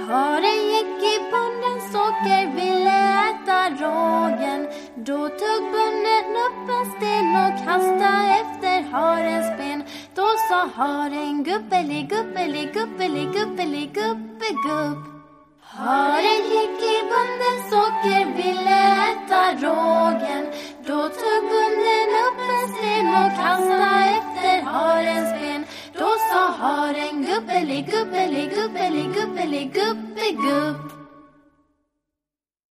Haren gick i bondens åker, ville äta rågen. Då tog bonden upp en sten och kastade efter harens ben. Då sa haren guppeli, guppeli, guppeli, guppeli, guppe, gupp. Haren gick i bondens åker, ville äta rågen. Då tog bonden upp en sten och kastade efter harens ben. Då sa haren guppeli, guppeli, guppeli, guppeli, guppe, gupp.